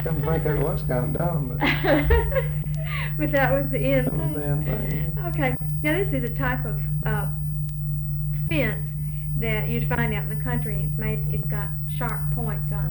come to think of it, was kind of dumb, but But that was the end that was thing. the end thing. Yeah. Okay, now this is a type of fence that you'd find out in the country. It's got sharp points on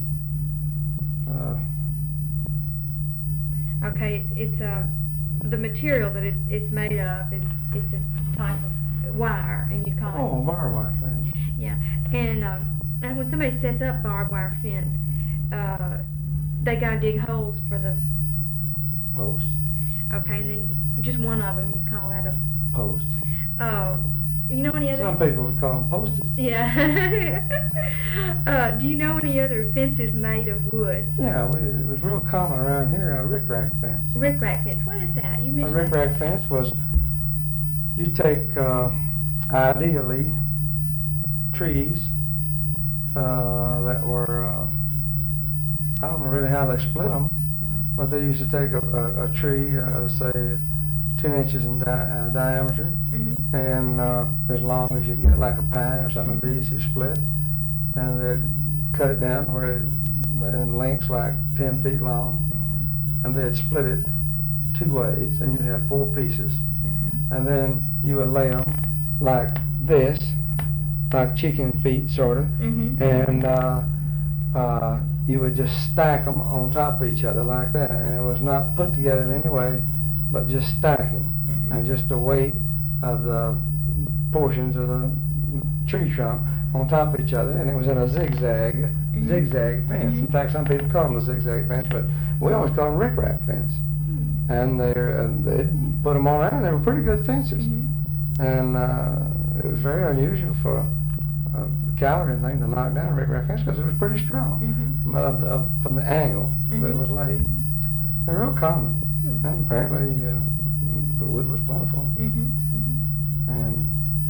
it. Okay, it's the material that it's made of is it's a type of wire, and you call Oh, barbed wire fence. it. Yeah, and when somebody sets up barbed wire fence, they gotta dig holes for the. Post. Okay, and then just one of them, you call that a. Post. You know any other? Some people would call them posties. Yeah. Do you know any other fences made of wood? Yeah, it was real common around here, a rickrack fence. Rickrack fence. What is that? You A mentioned rickrack fence was, you take, ideally, trees that were, I don't know really how they split them, but they used to take a tree, say, 10 inches in diameter, and as long as you get, like a pine or something, it'd be easy to split, and they'd cut it down where it, in lengths like 10 feet long, and they'd split it 2 ways, and you'd have 4 pieces, and then you would lay them like this, like chicken feet, sort of, and you would just stack them on top of each other like that, and it was not put together in any way, but just stacking, and just the weight of the portions of the tree trunk on top of each other, and it was in a zigzag fence. In fact, some people call them a zigzag fence, but we always call them rickrack fence. And they'd put them all around. They were pretty good fences, and it was very unusual for a cavalry thing to knock down a rickrack fence because it was pretty strong from the angle that it was laid. They're real common. And apparently the wood was plentiful, and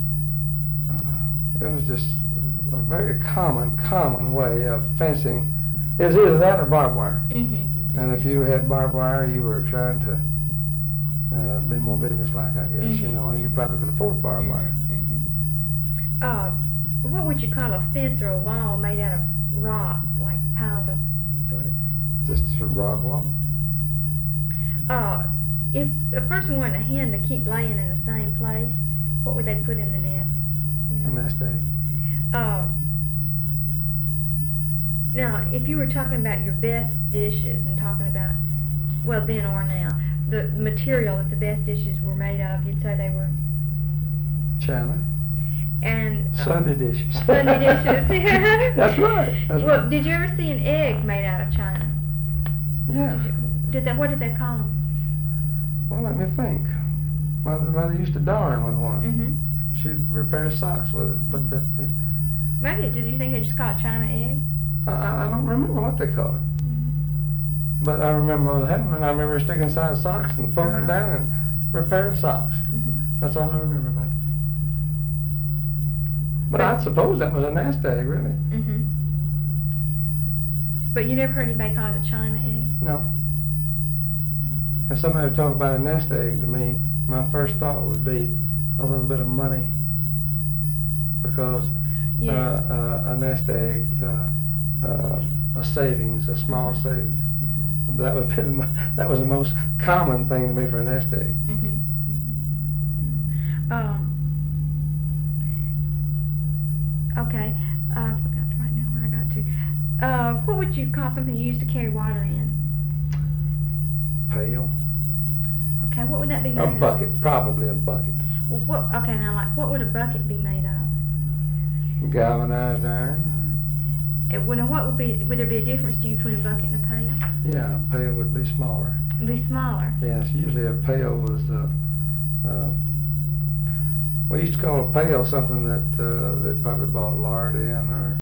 it was just a very common way of fencing. It was either that or barbed wire, and if you had barbed wire, you were trying to be more businesslike, I guess, you know, and you probably could afford barbed wire. What would you call a fence or a wall made out of rock, like piled up, sort of? Just a rock wall. If a person wanted a hen to keep laying in the same place, what would they put in the nest? You know? A nest egg. Now, if you were talking about your best dishes and talking about, well, then or now, the material that the best dishes were made of, you'd say they were? China. And Sunday dishes. Sunday dishes. That's right. That's well, right. did you ever see an egg made out of china? Yeah. What did they call them? Well, let me think. Mother used to darn with one. She'd repair socks with it. Put that thing. Maybe. Did you think they just call it china egg? I don't remember what they call it. But I remember having one. I remember sticking inside socks and pulling it down and repairing socks. That's all I remember about it. But I suppose that was a nest egg, really. But you never heard anybody call it a china egg? No. If somebody would talk about a nest egg to me, my first thought would be a little bit of money, because a nest egg, a savings, a small savings. That was the most common thing to me for a nest egg. Okay, I forgot to write down where I got to. What would you call something you used to carry water in? Pail. Okay, what would that be made A of? bucket, probably a bucket. Well, okay, now, like, what would a bucket be made of? Galvanized iron. Would there be a difference to you between a bucket and a pail? Yeah, a pail would be smaller. It'd be smaller. Yes, usually a pail was, we used to call a pail something that they'd probably bought lard in, or